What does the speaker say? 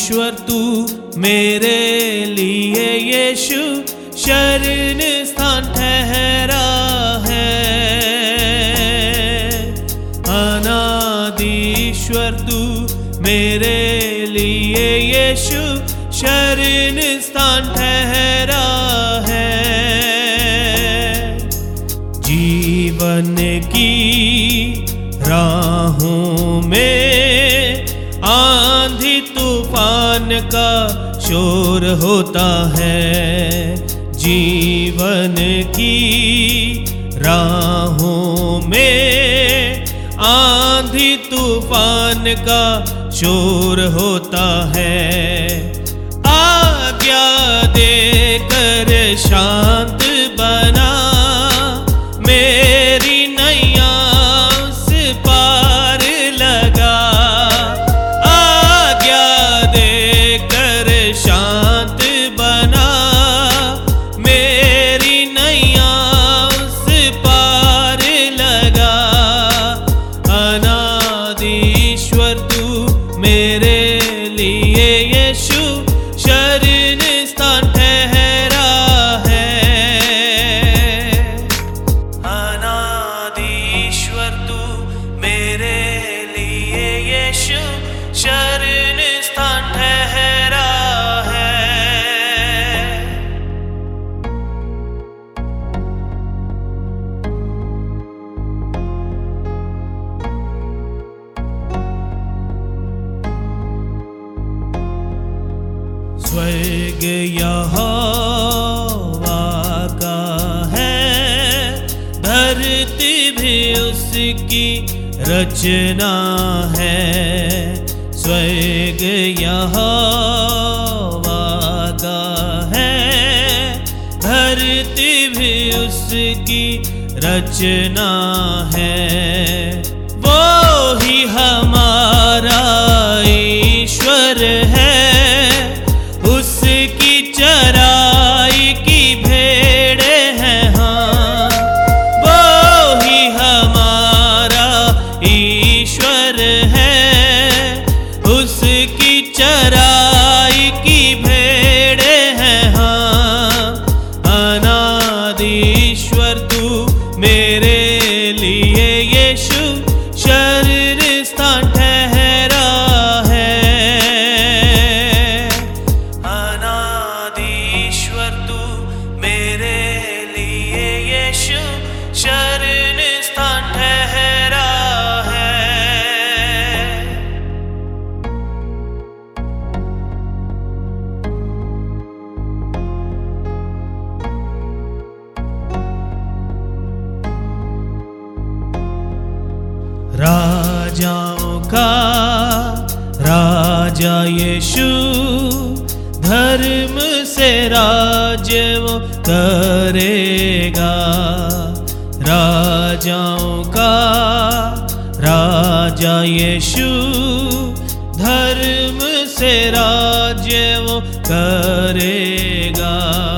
अनादिश्वर तू मेरे लिए यीशु शरण स्थान ठहरा है। अनादिश्वर तू मेरे लिए यीशु शरण स्थान ठहरा है। जीवन की राहों में आंधी तूफान का शोर होता है। जीवन की राहों में आंधी तूफान का शोर होता है। आज्ञा देकर शांत बना मेरी नैया उस पार लगा। आज्ञा देकर शांत बना मेरी नैया उस पार लगा। अनादिश्वर तू मेरे लिए यीशु शरण स्थान ठहरा है। अनादिश्वर तू मेरे लिए यीशु शरण स्थान ठहरा है। स्वर्ग यहोवा का है, धरती भी उसकी रचना है। स्वर्ग यहोवा का है, धरती भी उसकी रचना है। वो ही हमारा ईश्वर है, उसकी चराई की भेड़े हैं हाँ। वो ही हमारा ईश्वर है, उसकी चराई की भेड़े हैं हाँ। अनादिश्वर तू मेरे लिए यीशु शरण स्थान ठहरा है। अनादिश्वर तू मेरे लिए यीशु शरण स्थान ठहरा है। राजाओं का राजा यीशु, धर्म से राज्य वो करेगा। राजाओं का राजा यीशु, धर्म से राज्य वो करेगा।